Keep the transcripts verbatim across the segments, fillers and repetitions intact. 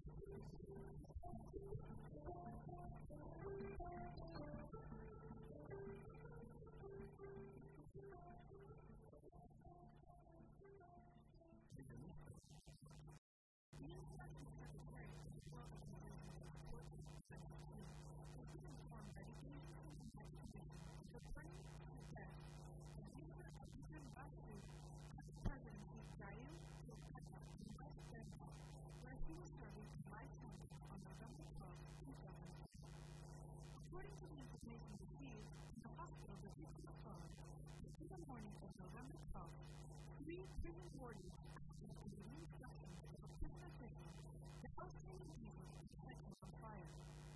According to the information received from the hospital that he was on, in the morning of November twelfth, three prison wardens acted under the instructions of a prison official to help him and Jesus in setting on fire.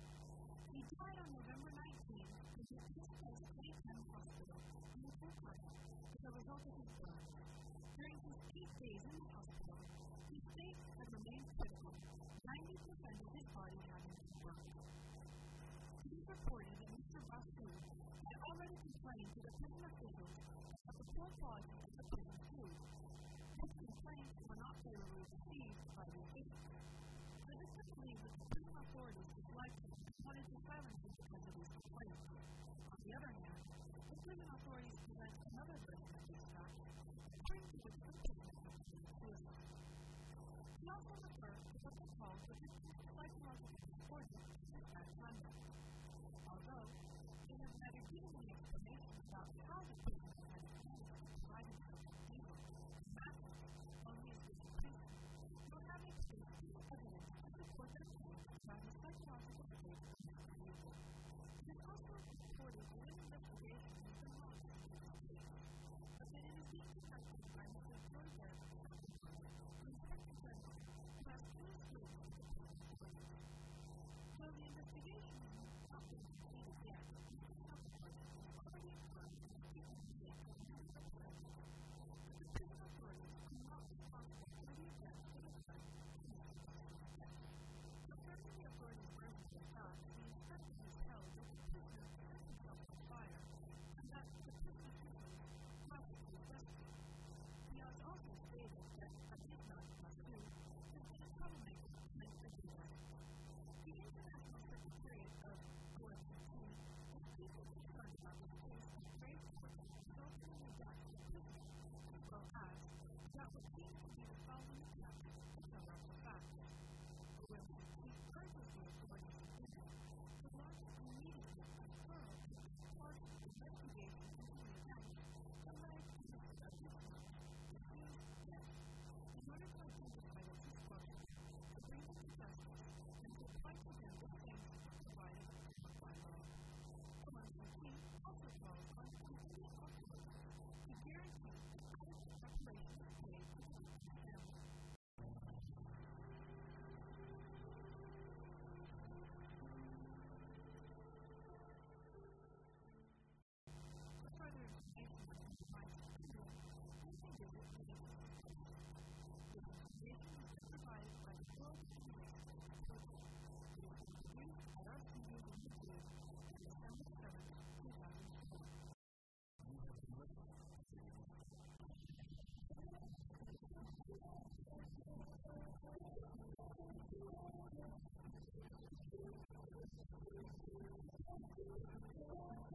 He died on November nineteenth in the East Daytime Hospital in the Turkey as a result of his burns. During his eight days in the hospital, his state had remained critical, ninety percent of his body having been burned. It is reported that Mister Basu had already complained to the prison officials about the poor quality of the prison food. His complaints were not favorably received by the officials. The district believes that the prison authorities disliked him and wanted to silence him because of his complaints. On the other hand, the prison authorities present another version of this fact, according to which the prison was committed suicide. He also referred to what they called the psychological disorders of bad conduct. Although they have never given any explanation about how the prison had provided such evil and madness only as disappointment, nor have they produced any evidence to support their claim about his psychological state of misbehavior. It is also reported that an investigation has been launched into this case, but that it is being conducted by Mister George R. the Inspector General, who has full skills of the prison authorities. So the investigation has not been completed yet. The health department has already affirmed that the prison mistake was not represented, but the prison authorities are not responsible for the events that occurred in Mister Bastu's death. Concerning the authorities' version of the facts, the inspector has held that the prisoner set himself on fire and that the prison officials possibly arrested him. He has also stated that Abhinav Basu has been a troublemaker since the death. The International Secretariat of O S C E is deeply concerned about this case of grave torture resulting in the death of prisoners, as well as that what seems to be the following attempts to cover up the facts. O S C E urges the authorities in Israel to launch immediately a thorough and impartial investigation into the events that led to Mister Abhinav Basu's death, in order to identify the true causes, to bring them to justice, and to apply to them the sanctions provided by law. O S C E also calls on the Canadian authorities to guarantee adequate reparations paid to the victims' families. For further information on the device of Israel, please visit the Israel website. This information has been provided by the World Federation of Torture. It has been produced at our studios in Madrid on December seventh, two thousand four. You have been listening to